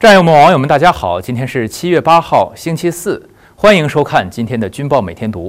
战友们、网友们，大家好！今天是7月8号，星期四，欢迎收看今天的军报每天读。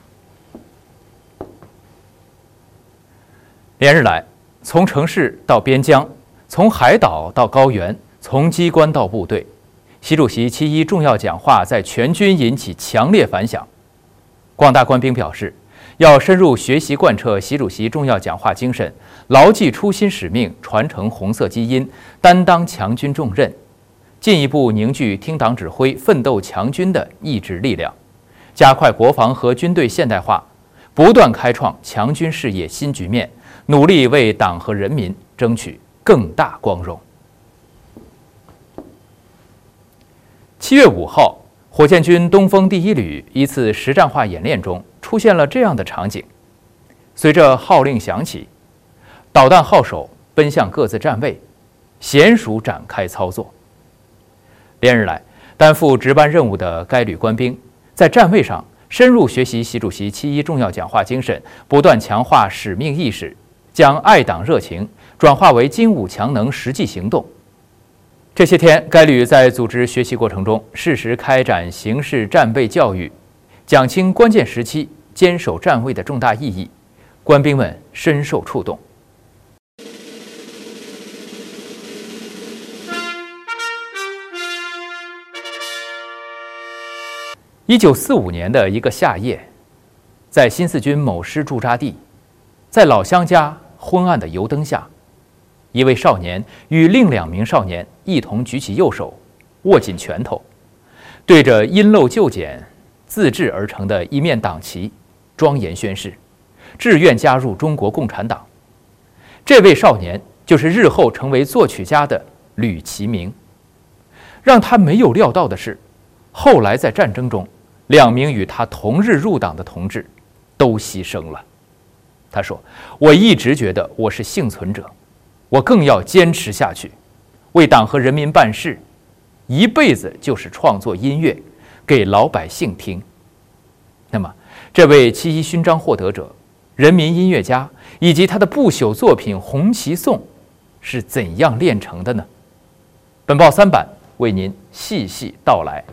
连日来，从城市到边疆，从海岛到高原，从机关到部队，习主席7.1重要讲话在全军引起强烈反响。广大官兵表示，要深入学习贯彻习主席重要讲话精神，牢记初心使命，传承红色基因，担当强军重任，进一步凝聚听党指挥、奋斗强军的意志力量，加快国防和军队现代化，不断开创强军事业新局面，努力为党和人民争取更大光荣。7月5号，火箭军东风第1旅一次实战化演练中出现了这样的场景：随着号令响起，导弹号手奔向各自站位，娴熟展开操作。连日来，担负值班任务的该旅官兵在站位上深入学习习主席7.1重要讲话精神，不断强化使命意识，将爱党热情转化为精武强能实际行动。这些天，该旅在组织学习过程中，适时开展形式战备教育，讲清关键时期坚守站位的重大意义，官兵们深受触动。1945年的一个夏夜，在新四军某师驻扎地，在老乡家昏暗的油灯下，一位少年与另2名少年一同举起右手，握紧拳头，对着因陋就简自制而成的一面党旗庄严宣誓，志愿加入中国共产党。这位少年就是日后成为作曲家的吕其明。让他没有料到的是，后来在战争中，2名与他同日入党的同志都牺牲了。他说：“我一直觉得我是幸存者，我更要坚持下去，为党和人民办事，一辈子就是创作音乐，给老百姓听。”那么，这位7.1勋章获得者、人民音乐家以及他的不朽作品《红旗颂》是怎样炼成的呢？本报3版为您细细道来。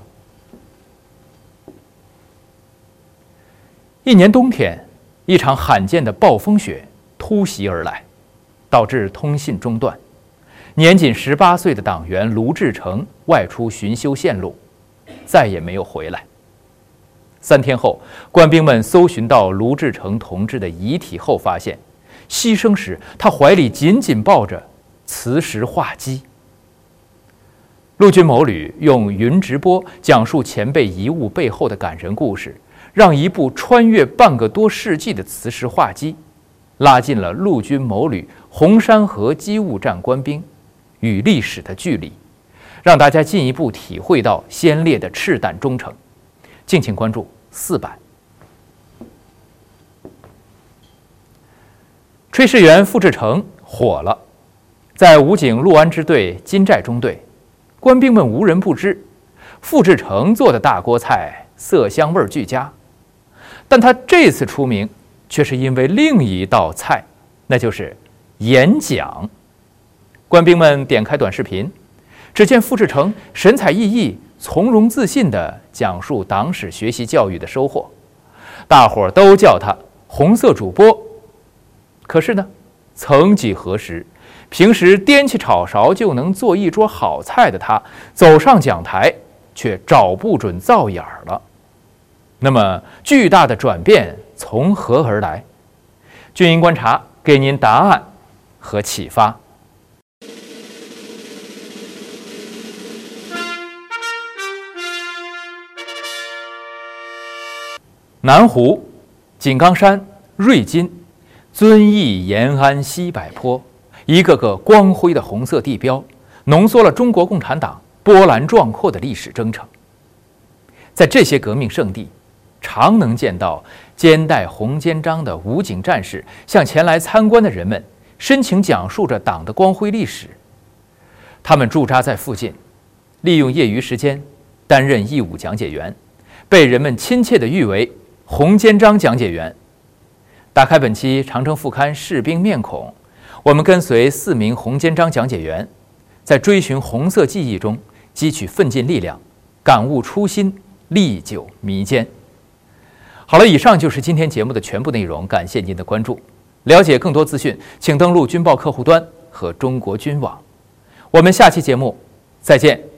一年冬天，一场罕见的暴风雪突袭而来，导致通信中断。年仅18岁的党员卢志成外出巡修线路，再也没有回来。3天后，官兵们搜寻到卢志成同志的遗体后，发现牺牲时他怀里紧紧抱着磁石画机。陆军某旅用云直播讲述前辈遗物背后的感人故事，让一部穿越半个多世纪的磁石画机拉近了陆军某旅红山河机务站官兵与历史的距离，让大家进一步体会到先烈的赤胆忠诚。敬请关注4版。炊事员傅志成火了，在武警六安支队金寨中队，官兵们无人不知，傅志成做的大锅菜色香味俱佳。但他这次出名却是因为另一道菜，那就是演讲。官兵们点开短视频，只见傅志成神采奕奕、从容自信地讲述党史学习教育的收获，大伙儿都叫他红色主播。可是呢，曾几何时，平时掂起炒勺就能做一桌好菜的他，走上讲台却找不准灶眼了。那么巨大的转变从何而来？军营观察给您答案和启发。南湖、井冈山、瑞金、遵义、延安、西柏坡，一个个光辉的红色地标，浓缩了中国共产党波澜壮阔的历史征程。在这些革命圣地，常能见到肩带红肩章的武警战士向前来参观的人们深情讲述着党的光辉历史。他们驻扎在附近，利用业余时间担任义务讲解员，被人们亲切地誉为红肩章讲解员。打开本期长征副刊士兵面孔，我们跟随4名红肩章讲解员，在追寻红色记忆中汲取奋进力量，感悟初心，历久弥坚。好了，以上就是今天节目的全部内容，感谢您的关注。了解更多资讯，请登录军报客户端和中国军网。我们下期节目再见。